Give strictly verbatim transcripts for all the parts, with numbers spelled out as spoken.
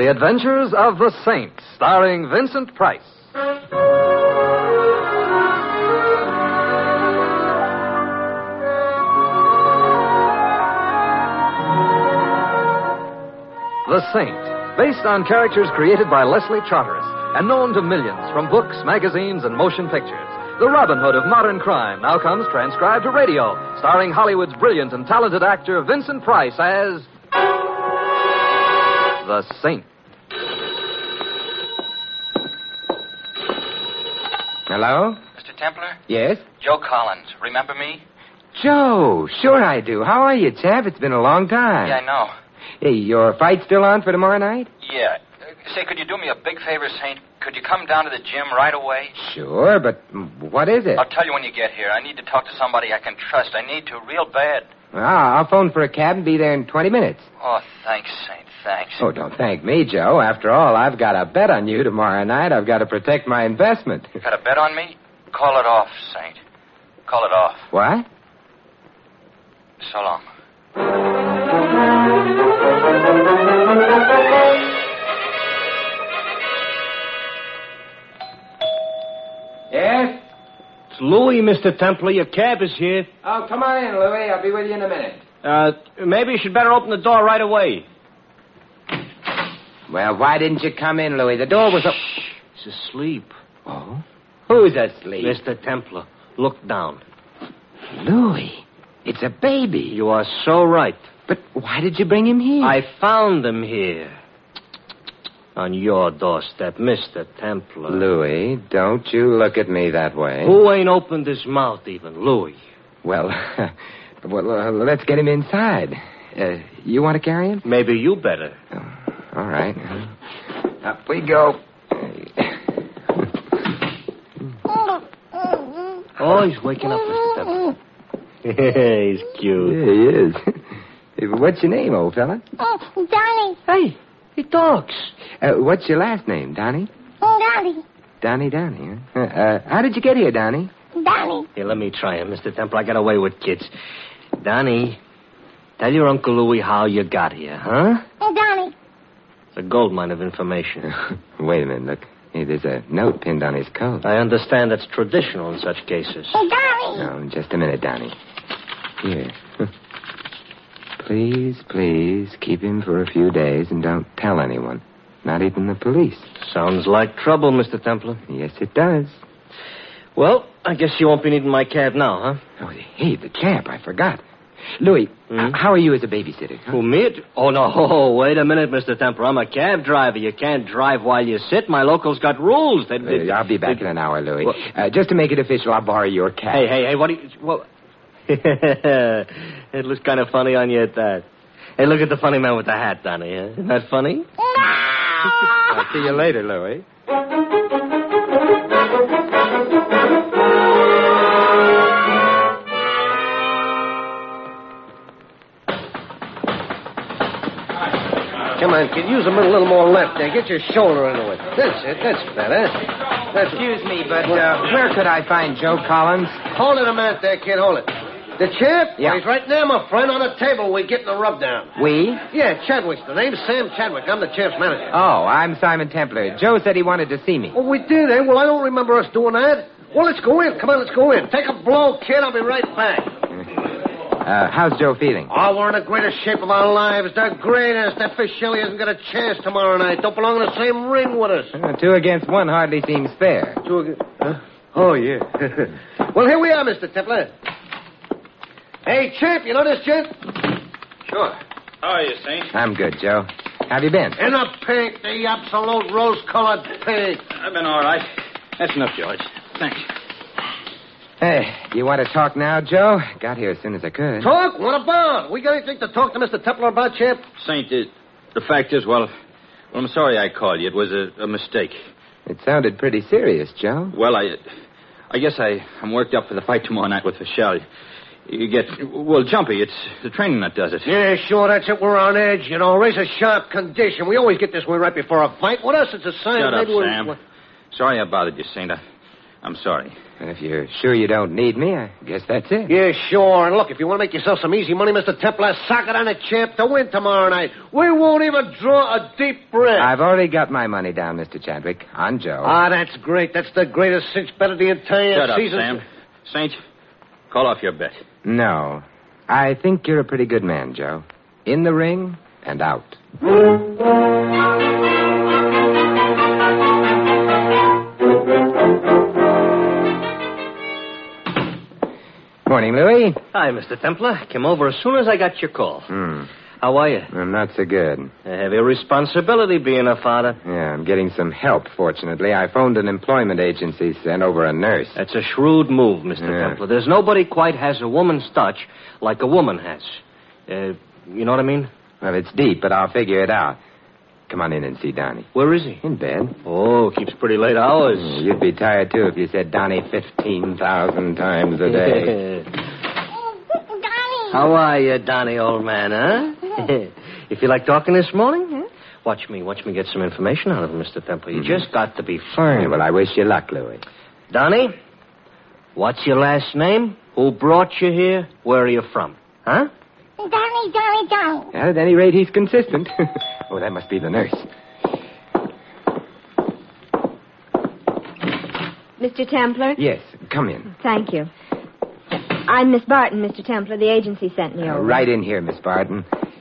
The Adventures of the Saint, starring Vincent Price. The Saint, based on characters created by Leslie Charteris and known to millions from books, magazines, and motion pictures. The Robin Hood of modern crime now comes transcribed to radio, starring Hollywood's brilliant and talented actor Vincent Price as The Saint. Hello? Mister Templar? Yes? Joe Collins. Remember me? Joe, sure I do. How are you, chap? It's been a long time. Yeah, I know. Hey, your fight still on for tomorrow night? Yeah. Uh, say, could you do me a big favor, Saint? Could you come down to the gym right away? Sure, but what is it? I'll tell you when you get here. I need to talk to somebody I can trust. I need to real bad. Ah, I'll phone for a cab and be there in twenty minutes. Oh, thanks, Saint. Thanks. Oh, don't thank me, Joe. After all, I've got a bet on you tomorrow night. I've got to protect my investment. Got a bet on me? Call it off, Saint. Call it off. What? So long. Yes? It's Louis, Mister Templar. Your cab is here. Oh, come on in, Louis. I'll be with you in a minute. Uh, maybe you should better open the door right away. Well, why didn't you come in, Louis? The door was open. He's asleep. Oh? Who's asleep? Mister Templar, look down. Louis, it's a baby. You are so right. But why did you bring him here? I found him here. On your doorstep, Mister Templar. Louis, don't you look at me that way. Who ain't opened his mouth even? Louis. Well, well uh, let's get him inside. Uh, you want to carry him? Maybe you better. Oh, all right. Up we go. Oh, he's waking up, Mister Templar. He's cute. Yeah, he is. What's your name, old fella? Oh, Donnie. Hey, he talks. Uh, what's your last name, Donnie? Donnie. Donnie, Donnie, huh? Uh, how did you get here, Donnie? Donnie. Here, let me try him, Mister Templar. I got away with kids. Donnie, tell your Uncle Louis how you got here, huh? Donnie. It's a goldmine of information. Wait a minute, look. Hey, there's a note pinned on his coat. I understand that's traditional in such cases. Donnie. Oh, just a minute, Donnie. Here. Please, please, keep him for a few days and don't tell anyone. Not even the police. Sounds like trouble, Mister Templar. Yes, it does. Well, I guess you won't be needing my cab now, huh? Oh, hey, the cab, I forgot. Louis, Hmm? h- how are you as a babysitter? Huh? Who, me? Oh, no, wait a minute, Mister Templar. I'm a cab driver. You can't drive while you sit. My locals got rules. They, they, Uh, I'll be back they, in an hour, Louis. Well- Uh, just to make it official, I'll borrow your cab. Hey, hey, hey, what do you... Well, it looks kind of funny on you at that. Hey, look at the funny man with the hat, Donnie. Huh? Isn't that funny? I'll see you later, Louis. Come on, kid. Use a little more left there. Get your shoulder into it. That's it. That's better. That's Excuse me, but uh, where could I find Joe Collins? Hold it a minute there, kid. Hold it. The champ? Yeah. Well, he's right there, my friend, on the table. We're getting a rub down. We? Yeah, Chadwick's the name. Sam Chadwick. I'm the champ's manager. Oh, I'm Simon Templar. Joe said he wanted to see me. Oh, we did, eh? Well, I don't remember us doing that. Well, let's go in. Come on, let's go in. Take a blow, kid. I'll be right back. Uh, how's Joe feeling? Oh, we're in the greatest shape of our lives. The greatest. That fish Shelley hasn't got a chance tomorrow night. Don't belong in the same ring with us. Uh, two against one hardly seems fair. Two again. Huh? Oh, yeah. Well, here we are, Mister Templar. Hey, champ, you know this gent? Sure. How are you, Saint? I'm good, Joe. How have you been? In the pink, the absolute rose-colored pink. I've been all right. That's enough, George. Thanks. Hey, you want to talk now, Joe? Got here as soon as I could. Talk? What about? We got anything to talk to Mister Templar about, champ? Saint, uh, the fact is, well, well, I'm sorry I called you. It was a, a mistake. It sounded pretty serious, Joe. Well, I I guess I, I'm worked up for the fight tomorrow night with Fischel. You get, well, jumpy. It's the training that does it. Yeah, sure, that's it. We're on edge, you know. Razor sharp condition. We always get this way right before a fight. With us, it's a sign Shut that up, maybe we're... Sam. Sorry I bothered you, Saint. I, I'm sorry. And if you're sure you don't need me, I guess that's it. Yeah, sure. And look, if you want to make yourself some easy money, Mister Templar, sock it on the champ to win tomorrow night. We won't even draw a deep breath. I've already got my money down, Mister Chadwick, on Joe. Ah, that's great. That's the greatest cinch bet of the entire Shut up, season. Sam. Saint, call off your bet. No. I think you're a pretty good man, Joe. In the ring and out. Morning, Louis. Hi, Mister Templar. Came over as soon as I got your call. Hmm. How are you? I'm not so good. A heavy responsibility being a father. Yeah, I'm getting some help, fortunately. I phoned an employment agency, sent over a nurse. That's a shrewd move, Mister Yeah. Templar. There's nobody quite has a woman's touch like a woman has. Uh, you know what I mean? Well, it's deep, but I'll figure it out. Come on in and see Donnie. Where is he? In bed. Oh, keeps pretty late hours. Mm, You'd be tired, too, if you said Donnie fifteen thousand times a day. Donnie. How are you, Donnie, old man, huh? You feel like talking this morning? Huh? Watch me. Watch me get some information out of him, Mister Temple. You Mhm. just got to be firm. Yeah, well, I wish you luck, Louis. Donnie, what's your last name? Who brought you here? Where are you from? Huh? Donnie, Donnie, Donnie. Well, at any rate, he's consistent. Oh, that must be the nurse. Mister Templar? Yes, come in. Thank you. I'm Miss Barton, Mister Templar. The agency sent me Uh, over. right in here, Miss Barton.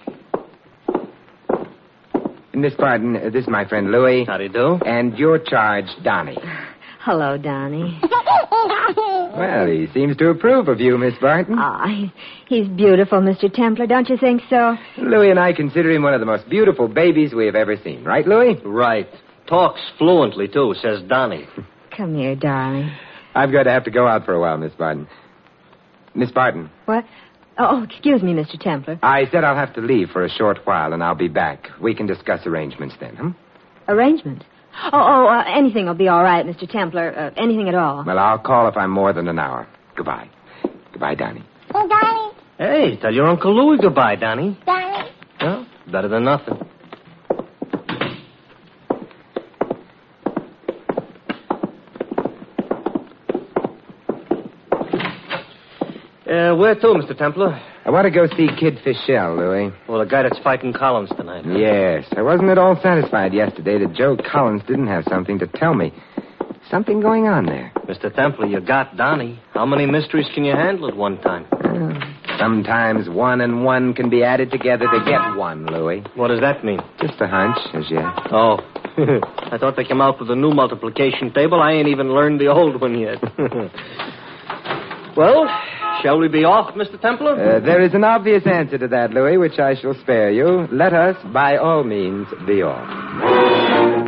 Miss Barton, uh, this is my friend Louis. Howdy do. And your charge, Donnie. Hello, Donnie. Well, he seems to approve of you, Miss Barton. Ah, he- he's beautiful, Mister Templar. Don't you think so? Louis and I consider him one of the most beautiful babies we have ever seen. Right, Louis? Right. Talks fluently, too, says Donnie. Come here, darling. I've got to have to go out for a while, Miss Barton. Miss Barton, What? Oh, excuse me, Mister Templar. I said I'll have to leave for a short while, and I'll be back. We can discuss arrangements then, huh? Arrangement? Oh, oh, uh, anything will be all right, Mister Templar. Uh, anything at all. Well, I'll call if I'm more than an hour. Goodbye. Goodbye, Donnie. Donnie, Hey, tell your Uncle Louis goodbye, Donnie. Donnie. Well, better than nothing. Uh, where to, Mister Templar? I want to go see Kid Fischel, Louis. Well, the guy that's fighting Collins tonight. Yes. I wasn't at all satisfied yesterday that Joe Collins didn't have something to tell me. Something going on there. Mister Templar, you got Donnie. How many mysteries can you handle at one time? Well, sometimes one and one can be added together to get one, Louis. What does that mean? Just a hunch, as yet. Oh. I thought they came out with a new multiplication table. I ain't even learned the old one yet. Well, shall we be off, Mister Templar? Uh, there is an obvious answer to that, Louis, which I shall spare you. Let us, by all means, be off.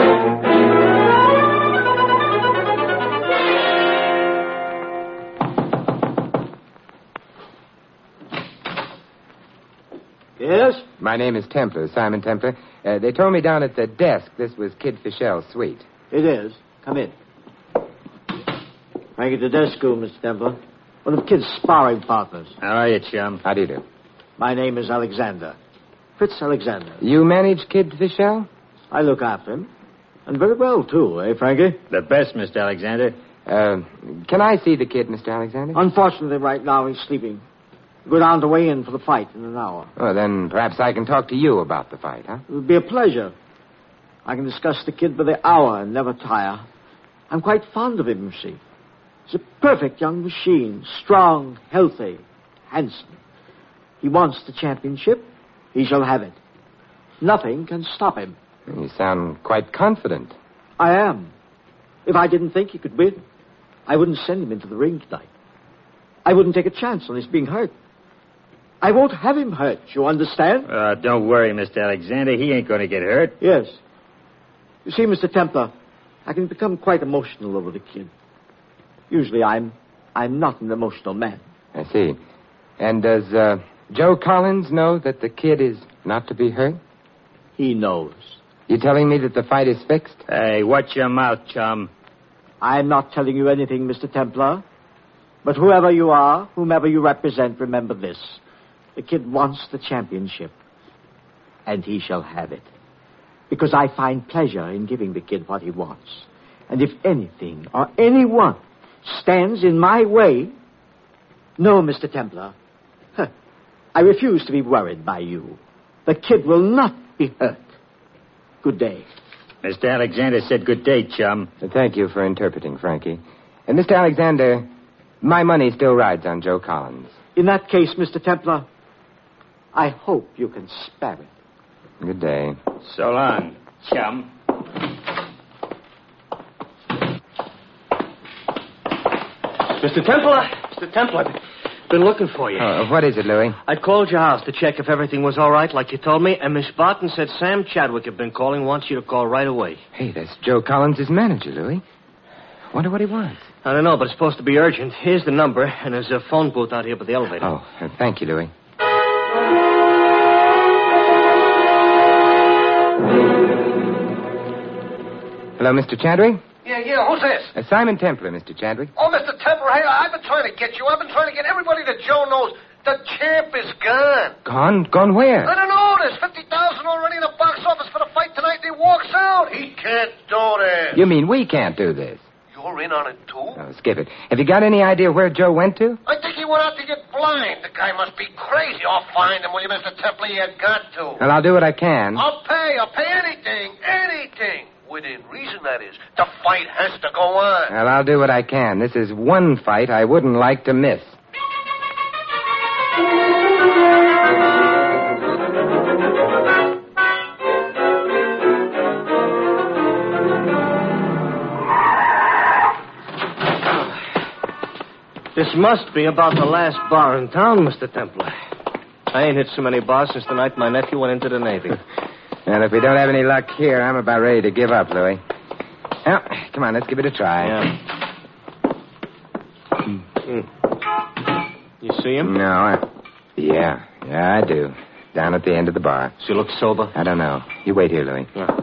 Yes? My name is Templar, Simon Templar. Uh, they told me down at the desk this was Kid Fischel's suite. It is. Come in. Frankie Tedesco, Mister Templar. One of Kid's sparring partners. How are you, chum? How do you do? My name is Alexander. Fritz Alexander. You manage Kid Fischel? I look after him. And very well, too, eh, Frankie? The best, Mister Alexander. Uh, can I see the kid, Mister Alexander? Unfortunately, right now, he's sleeping. Go down to weigh in for the fight in an hour. Oh, then perhaps I can talk to you about the fight, huh? It would be a pleasure. I can discuss the kid by the hour and never tire. I'm quite fond of him, you see. He's a perfect young machine. Strong, healthy, handsome. He wants the championship. He shall have it. Nothing can stop him. You sound quite confident. I am. If I didn't think he could win, I wouldn't send him into the ring tonight. I wouldn't take a chance on his being hurt. I won't have him hurt, you understand? Uh, don't worry, Mister Alexander. He ain't going to get hurt. Yes. You see, Mister Templar, I can become quite emotional over the kid. Usually I'm I'm not an emotional man. I see. And does uh, Joe Collins know that the kid is not to be hurt? He knows. You telling me that the fight is fixed? Hey, watch your mouth, chum. I'm not telling you anything, Mister Templar. But whoever you are, whomever you represent, remember this. The kid wants the championship. And he shall have it. Because I find pleasure in giving the kid what he wants. And if anything or anyone stands in my way? No, Mister Templar. Huh. I refuse to be worried by you. The kid will not be hurt. Good day. Mister Alexander said good day, chum. Thank you for interpreting, Frankie. And Mister Alexander, my money still rides on Joe Collins. In that case, Mister Templar, I hope you can spare it. Good day. So long, chum. Mister Templar, Mister Templar, I've been looking for you. Oh, what is it, Louis? I called your house to check if everything was all right, like you told me, and Miss Barton said Sam Chadwick had been calling, wants you to call right away. Hey, that's Joe Collins' manager, Louis. Wonder what he wants. I don't know, but it's supposed to be urgent. Here's the number, and there's a phone booth out here by the elevator. Oh, uh, thank you, Louis. Hello, Mister Chadwick? Yeah, yeah, who's this? Uh, Simon Templar, Mister Chadwick. Oh, Mister Templar, hey, I've been trying to get you. I've been trying to get everybody that Joe knows. The champ is gone. Gone? Gone where? I don't know. There's fifty thousand already in the box office for the fight tonight, and he walks out. He can't do this. You mean we can't do this? You're in on it, too? Oh, skip it. Have you got any idea where Joe went to? I think he went out to get blind. The guy must be crazy. I'll find him, will you, Mister Templar? You got to. Well, I'll do what I can. I'll pay. I'll pay anything. Anything. Within reason, that is. The fight has to go on. Well, I'll do what I can. This is one fight I wouldn't like to miss. This must be about the last bar in town, Mister Templar. I ain't hit so many bars since the night my nephew went into the Navy. And if we don't have any luck here, I'm about ready to give up, Louis. Well, come on, let's give it a try. Yeah. Mm. You see him? No, I... Yeah, yeah, I do. Down at the end of the bar. Does he look sober? I don't know. You wait here, Louis. Yeah.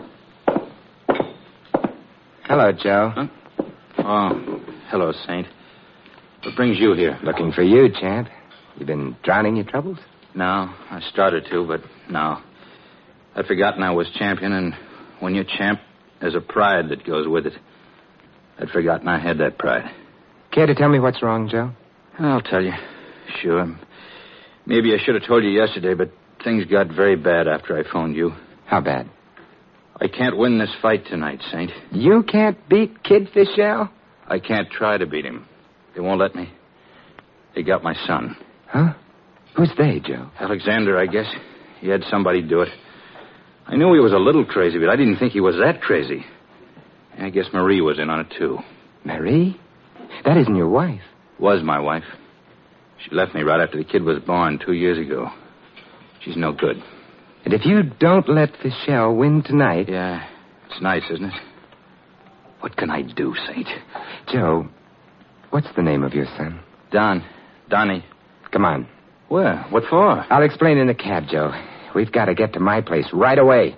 Hello, Joe. Huh? Oh, hello, Saint. What brings you here? Looking for you, champ. You been drowning your troubles? No, I started to, but no. I'd forgotten I was champion, and when you're champ, there's a pride that goes with it. I'd forgotten I had that pride. Care to tell me what's wrong, Joe? I'll tell you. Sure. Maybe I should have told you yesterday, but things got very bad after I phoned you. How bad? I can't win this fight tonight, Saint. You can't beat Kid Fischel? I can't try to beat him. They won't let me. They got my son. Huh? Who's they, Joe? Alexander, I guess. He had somebody do it. I knew he was a little crazy, but I didn't think he was that crazy. I guess Marie was in on it, too. Marie? That isn't your wife. Was my wife. She left me right after the kid was born two years ago. She's no good. And if you don't let Fischel win tonight... Yeah, it's nice, isn't it? What can I do, Saint? Joe, what's the name of your son? Don. Donnie. Come on. Where? What for? I'll explain in the cab, Joe. We've got to get to my place right away.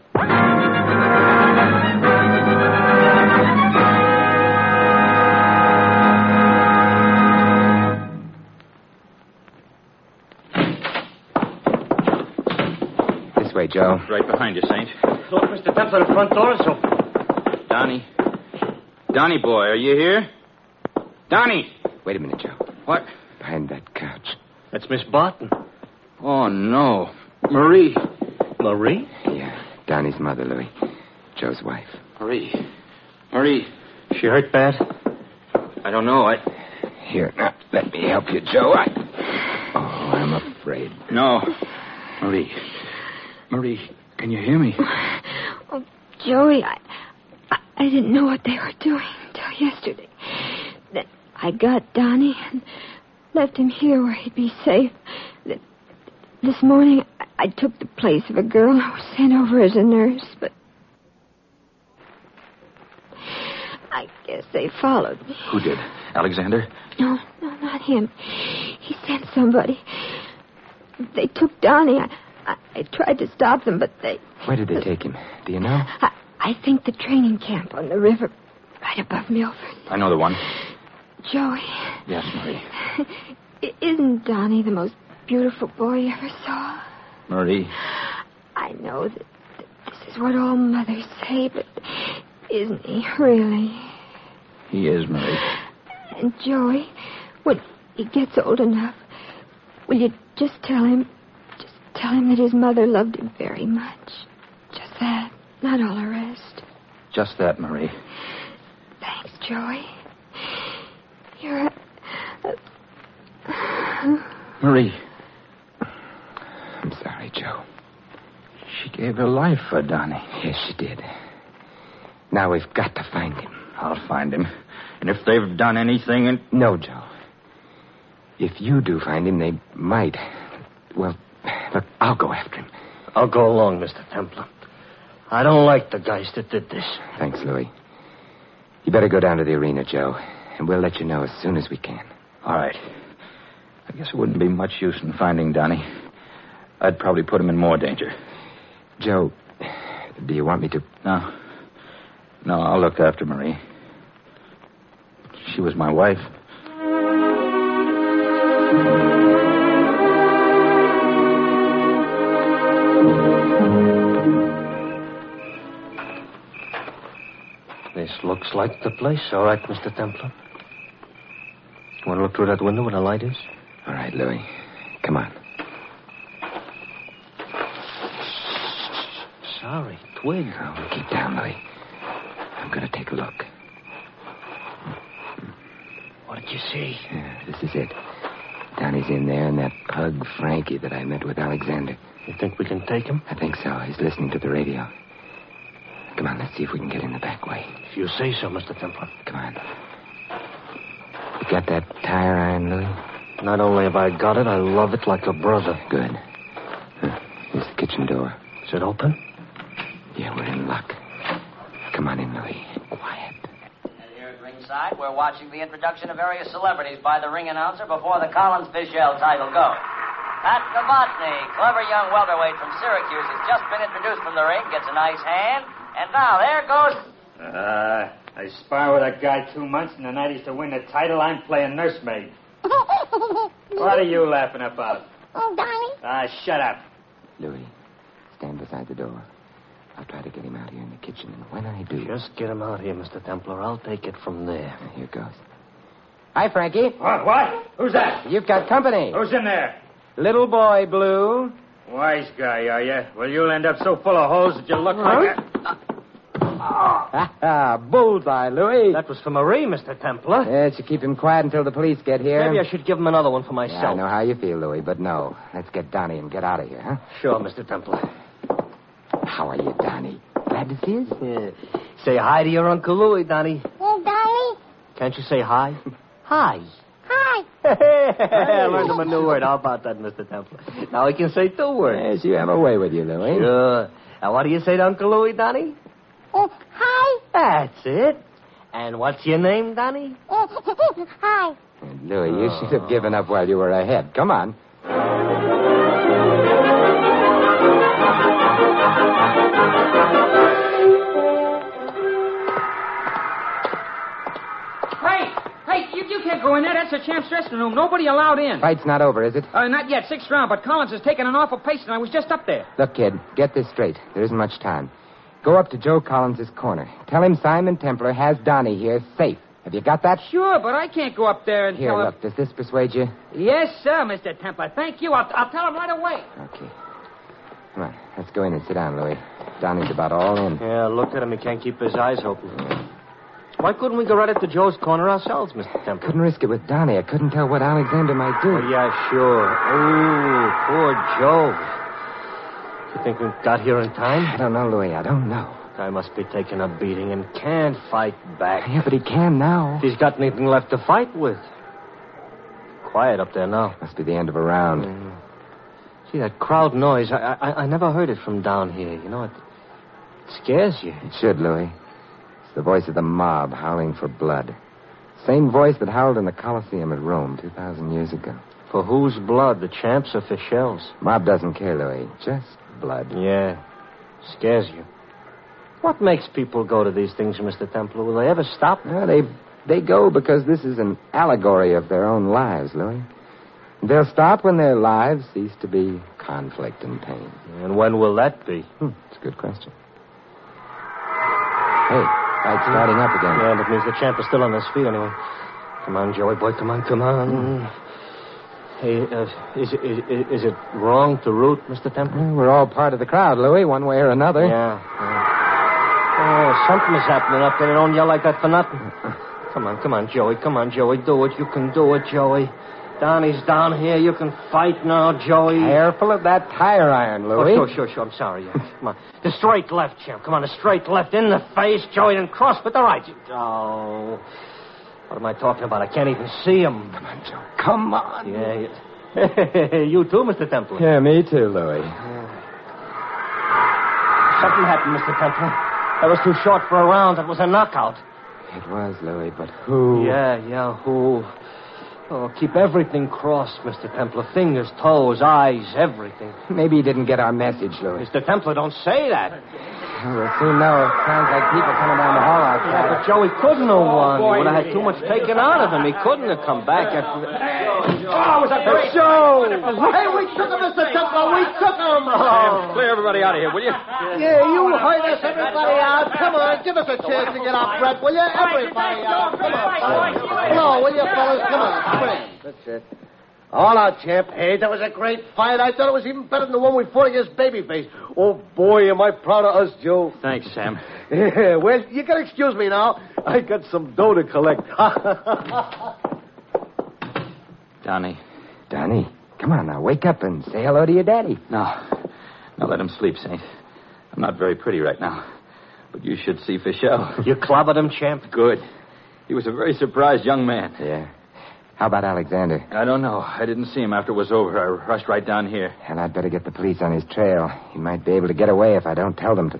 This way, Joe. Right behind you, Saint. Look, Mister Templar, the front door is open. Donnie. Donnie boy, are you here? Donnie! Wait a minute, Joe. What? Behind that couch. That's Miss Barton. Oh, no. Marie. Marie? Yeah, Donnie's mother, Louis. Joe's wife. Marie. Marie. She hurt bad? I don't know. I... Here, now, let me help you, Joe. I... Oh, I'm afraid. No. Marie. Marie, can you hear me? Oh, Joey, I, I, I didn't know what they were doing until yesterday. Then I got Donnie and left him here where he'd be safe. Then this morning, I, I took the place of a girl who was sent over as a nurse, but I guess they followed me. Who did? Alexander? No, no, not him. He sent somebody. They took Donnie. I, I, I tried to stop them, but they... Where did they take him? Do you know? I, I think the training camp on the river right above Milford. I know the one. Joey. Yes, Marie. Isn't Donnie the most beautiful boy you ever saw? Marie. I know that, that this is what all mothers say, but isn't he really? He is, Marie. And Joey, when he gets old enough, will you just tell him, just tell him that his mother loved him very much. Just that, not all the rest. Just that, Marie. Thanks, Joey. You're a... a... Marie. I'm sorry, Joe. She gave her life for Donnie. Yes, she did. Now we've got to find him. I'll find him. And if they've done anything... And... No, Joe. If you do find him, they might. Well, look, I'll go after him. I'll go along, Mister Templar. I don't like the guys that did this. Thanks, Louis. You better go down to the arena, Joe, and we'll let you know as soon as we can. All right. I guess it wouldn't be much use in finding Donnie. I'd probably put him in more danger. Joe, do you want me to... No. No, I'll look after Marie. She was my wife. This looks like the place. All right, Mister Templar. You want to look through that window where the light is? All right, Louis. Come on. Sorry, twig. Oh, keep down, Louis. I'm going to take a look. What did you see? Yeah, this is it. Donnie's in there, and that pug Frankie that I met with Alexander. You think we can take him? I think so. He's listening to the radio. Come on, let's see if we can get in the back way. If you say so, Mister Templar. Come on. You got that tire iron, Louis? Not only have I got it, I love it like a brother. Good. Huh. Here's the kitchen door. Is it open? Yeah, we're in luck. Come on in, Louis. Quiet. And here at ringside, we're watching the introduction of various celebrities by the ring announcer before the Collins Fischel title go. Pat Novotny, clever young welterweight from Syracuse, has just been introduced from the ring, gets a nice hand, and now there goes... Uh, I spar with a guy two months, and the night he's to win the title, I'm playing nursemaid. What are you laughing about? Oh, Donnie. Ah, shut up. Louis, stand beside the door. I'll try to get him out here in the kitchen, and when I do... Just get him out here, Mister Templar. I'll take it from there. Here goes. Hi, Frankie. What? What? Who's that? You've got company. Who's in there? Little boy, Blue. Wise guy, are you? Well, you'll end up so full of holes that you look like a... Ha ha! Bullseye, Louis. That was for Marie, Mister Templar. Yeah, should keep him quiet until the police get here. Maybe I should give him another one for myself. Yeah, I know how you feel, Louis, but no. Let's get Donnie and get out of here, huh? Sure, Mister Templar. How are you, Donnie? Glad to see you? Yeah. Say hi to your Uncle Louis, Donnie. Oh, Donnie. Can't you say hi? Hi. Hi. I learned him a new word. How about that, Mister Templar? Now he can say two words. Yes, you have a way with you, Louis. Sure. Now, what do you say to Uncle Louis, Donnie? Oh, hi. That's it. And what's your name, Donnie? Oh, hi. Louis, you should have given up while you were ahead. Come on. Hey, hey, you, you can't go in there. That's the champ's dressing room. Nobody allowed in. Fight's not over, is it? Uh, not yet. Sixth round, but Collins has taken an awful pace, and I was just up there. Look, kid, get this straight. There isn't much time. Go up to Joe Collins' corner. Tell him Simon Templar has Donnie here safe. Have you got that? Sure, but I can't go up there and Here, tell him... look, does this persuade you? Yes, sir, Mister Templar. Thank you. I'll, I'll tell him right away. Okay. Come on, let's go in and sit down, Louis. Donnie's about all in. Yeah, look at him. He can't keep his eyes open. Why couldn't we go right up to Joe's corner ourselves, Mister Templar? Couldn't risk it with Donnie. I couldn't tell what Alexander might do. Oh, yeah, sure. Oh, poor Joe. You think we got here in time? I don't know, Louis. I don't know. Guy must be taking a beating and can't fight back. Yeah, but he can now. If he's got anything left to fight with. Quiet up there now. Must be the end of a round. Mm. See, that crowd noise, I, I I never heard it from down here. You know, it, it scares you. It should, Louis. It's the voice of the mob howling for blood. Same voice that howled in the Colosseum at Rome two thousand years ago. For whose blood? The champs or Fischel's? Mob doesn't care, Louis. Just blood. Yeah. Scares you. What makes people go to these things, Mister Templar? Will they ever stop? Well, they they go because this is an allegory of their own lives, Louis. They'll stop when their lives cease to be conflict and pain. And when will that be? Hmm, it's a good question. Hey, fight's starting up again. Yeah, that means the champ is still on his feet anyway. Come on, Joey boy. Come on, come on. Hey, uh, is, it, is, is it wrong to root, Mister Temple? We're all part of the crowd, Louis, one way or another. Yeah. yeah. Oh, something is happening up there. They don't yell like that for nothing. Come on, come on, Joey. Come on, Joey. Do it. You can do it, Joey. Donnie's down here. You can fight now, Joey. Careful of that tire iron, Louis. Oh, sure, sure, sure. I'm sorry. Yeah. Come on. The straight left, champ. Come on, the straight left in the face, Joey, and cross with the right. Oh. What am I talking about? I can't even see him. Come on, Joe. Come on. Yeah, yeah. You too, Mister Temple. Yeah, me too, Louis. Yeah. Something happened, Mister Temple. That was too short for a round. That was a knockout. It was, Louis, but who? Yeah, yeah, who? Oh, keep everything crossed, Mister Templar. Fingers, toes, eyes, everything. Maybe he didn't get our message, Louis. Mister Templar, don't say that. We'll soon know. Sounds like people coming down the hall outside. Yeah, but Joey couldn't have won. He would have had too much taken out of him. He couldn't have come back after... Oh, was that great show? Hey, we took him, Mister Templar. We took him. Sam, clear everybody out of here, will you? Yeah, you heard us, everybody out. Come on, give us a chance to get our breath, will you? Everybody out. Come on, come on, will you, fellas? Come on, spring. That's it. All out, champ. Hey, that was a great fight. I thought it was even better than the one we fought against Babyface. Oh, boy, am I proud of us, Joe. Thanks, Sam. Yeah, well, you gotta excuse me now. I got some dough to collect. Donnie. Donnie, come on now. Wake up and say hello to your daddy. No. No, let him sleep, Saint. I'm not very pretty right now. But you should see Fischel. You clobbered him, champ? Good. He was a very surprised young man. Yeah. How about Alexander? I don't know. I didn't see him after it was over. I rushed right down here. And I'd better get the police on his trail. He might be able to get away if I don't tell them to.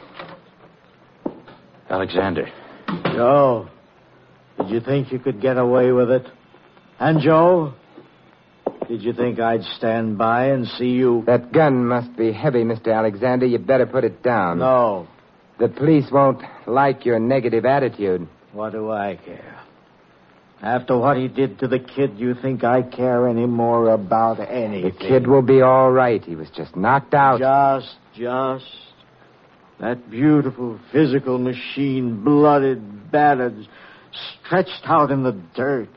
Alexander. Joe, did you think you could get away with it? And Joe, did you think I'd stand by and see you... That gun must be heavy, Mister Alexander. You better put it down. No. The police won't like your negative attitude. What do I care? After what he did to the kid, you think I care any more about anything? The kid will be all right. He was just knocked out. Just, just. That beautiful physical machine, blooded, battered, stretched out in the dirt.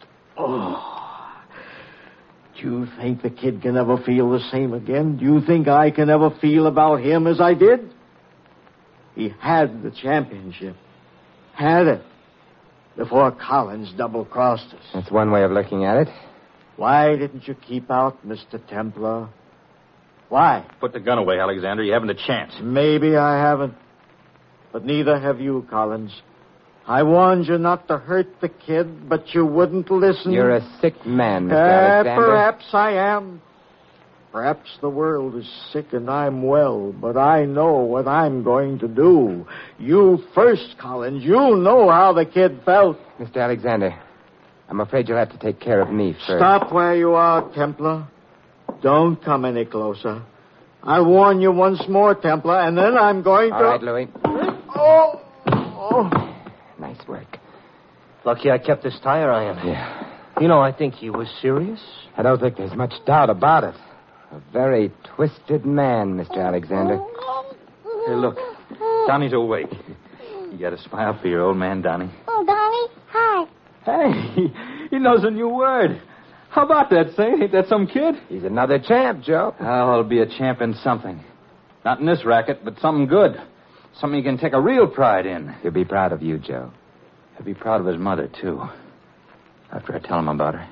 Oh. Do you think the kid can ever feel the same again? Do you think I can ever feel about him as I did? He had the championship. Had it. Before Collins double-crossed us. That's one way of looking at it. Why didn't you keep out Mister Templar? Why? Put the gun away, Alexander. You haven't a chance. Maybe I haven't. But neither have you, Collins. I warned you not to hurt the kid, but you wouldn't listen. You're a sick man, Mister Uh, Alexander. perhaps I am. Perhaps the world is sick and I'm well, but I know what I'm going to do. You first, Collins. You know how the kid felt. Mister Alexander, I'm afraid you'll have to take care of me first. Stop where you are, Templar. Don't come any closer. I'll warn you once more, Templar, and then I'm going All to... All right, Louis. Oh! Oh! Nice work. Lucky I kept this tire iron. Yeah. You know, I think he was serious. I don't think there's much doubt about it. A very twisted man, Mister Alexander. Hey, look. Donnie's awake. You got to smile for your old man, Donnie. Oh, Donnie, hi. Hey, he knows a new word. How about that, Saint? Ain't that some kid? He's another champ, Joe. Oh, he'll be a champ in something. Not in this racket, but something good. Something he can take a real pride in. He'll be proud of you, Joe. He'll be proud of his mother, too. After I tell him about her.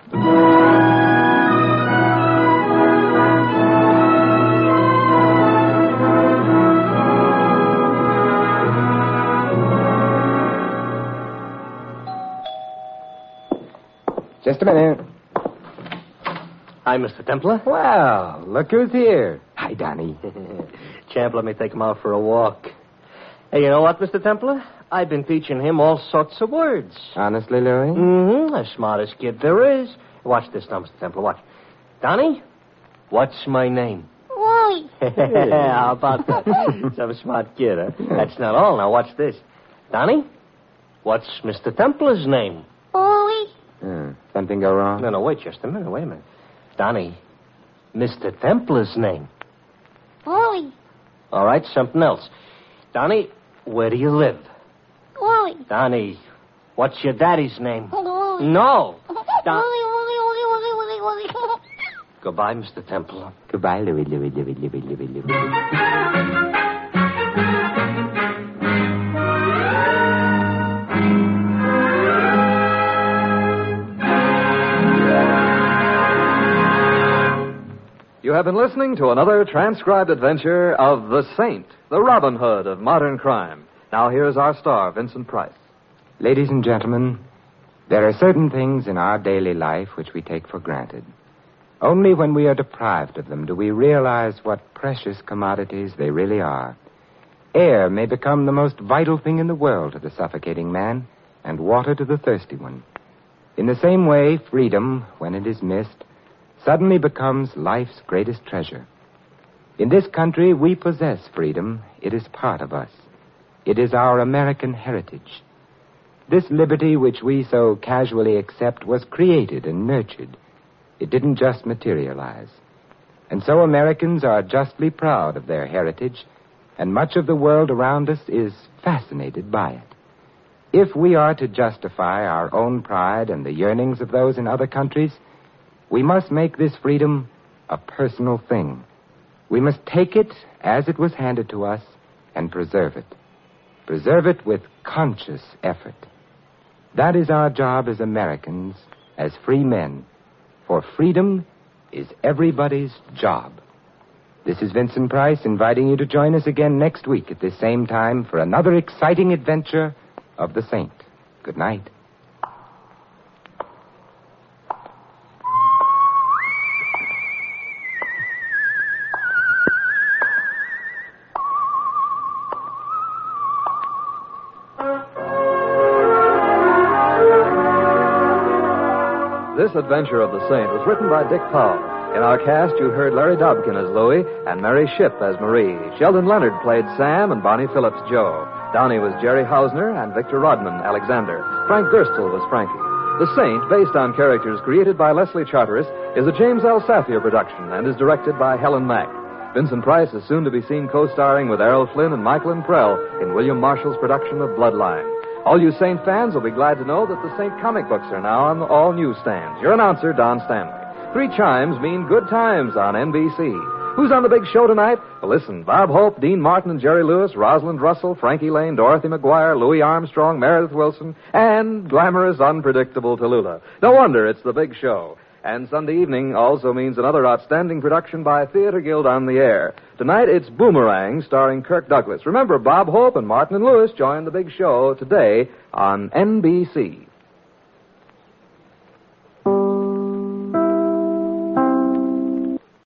Just a minute. Hi, Mister Templar. Well, look who's here. Hi, Donnie. Champ, let me take him out for a walk. Hey, you know what, Mister Templar? I've been teaching him all sorts of words. Honestly, Louis? Mm-hmm. The smartest kid there is. Watch this now, Mister Templar. Watch. Donnie, what's my name? Wally. How about that? Some smart kid, huh? That's not all. Now, watch this. Donnie, what's Mister Templar's name? Wally. Uh, something go wrong? No, no, wait just a minute. Wait a minute. Donnie, Mister Templar's name. Wally. All right, something else. Donnie, where do you live? Wally. Donnie, what's your daddy's name? Wally. No. Don- Wooly, wooly, wooly, wooly, wooly, wooly. Goodbye, Mister Temple. Goodbye, Louie, Louie, Louie, Louie, Louie, Louie. You have been listening to another transcribed adventure of The Saint, the Robin Hood of modern crime. Now here's our star, Vincent Price. Ladies and gentlemen, there are certain things in our daily life which we take for granted. Only when we are deprived of them do we realize what precious commodities they really are. Air may become the most vital thing in the world to the suffocating man, and water to the thirsty one. In the same way, freedom, when it is missed, suddenly becomes life's greatest treasure. In this country, we possess freedom. It is part of us. It is our American heritage. This liberty which we so casually accept was created and nurtured. It didn't just materialize. And so Americans are justly proud of their heritage, and much of the world around us is fascinated by it. If we are to justify our own pride and the yearnings of those in other countries, we must make this freedom a personal thing. We must take it as it was handed to us and preserve it. Preserve it with conscious effort. That is our job as Americans, as free men. For freedom is everybody's job. This is Vincent Price inviting you to join us again next week at this same time for another exciting adventure of the Saint. Good night. This adventure of the Saint was written by Dick Powell. In our cast, you heard Larry Dobkin as Louie and Mary Shipp as Marie. Sheldon Leonard played Sam and Bonnie Phillips Joe. Downey was Jerry Hausner and Victor Rodman Alexander. Frank Gerstle was Frankie. The Saint, based on characters created by Leslie Charteris, is a James L. Safier production and is directed by Helen Mack. Vincent Price is soon to be seen co-starring with Errol Flynn and Michael Prell in William Marshall's production of Bloodline. All you Saint fans will be glad to know that the Saint comic books are now on all newsstands. Your announcer, Don Stanley. Three chimes mean good times on N B C. Who's on the big show tonight? Well, listen, Bob Hope, Dean Martin and Jerry Lewis, Rosalind Russell, Frankie Lane, Dorothy McGuire, Louis Armstrong, Meredith Wilson, and glamorous, unpredictable Tallulah. No wonder it's the big show. And Sunday evening also means another outstanding production by Theater Guild on the Air. Tonight, it's Boomerang, starring Kirk Douglas. Remember, Bob Hope and Martin and Lewis join the big show today on N B C.